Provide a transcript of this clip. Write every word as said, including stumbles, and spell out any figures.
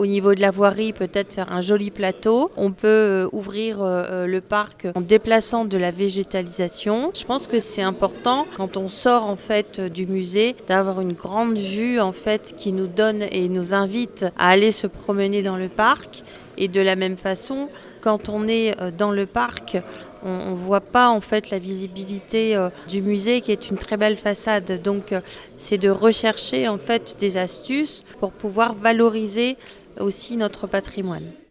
au niveau de la voirie, peut-être faire un joli plateau. On peut euh, ouvrir euh, le parc en déplaçant de la végétalisation. Je pense que c'est important quand on sort en fait du musée d'avoir une grande vue en fait qui nous donne et nous invite à aller se promener dans le parc. Et de la même façon, quand on est dans le parc, on ne voit pas en fait la visibilité euh, du musée qui est une très belle façade. Donc euh, c'est de rechercher en fait des astuces pour pouvoir valoriser aussi notre patrimoine.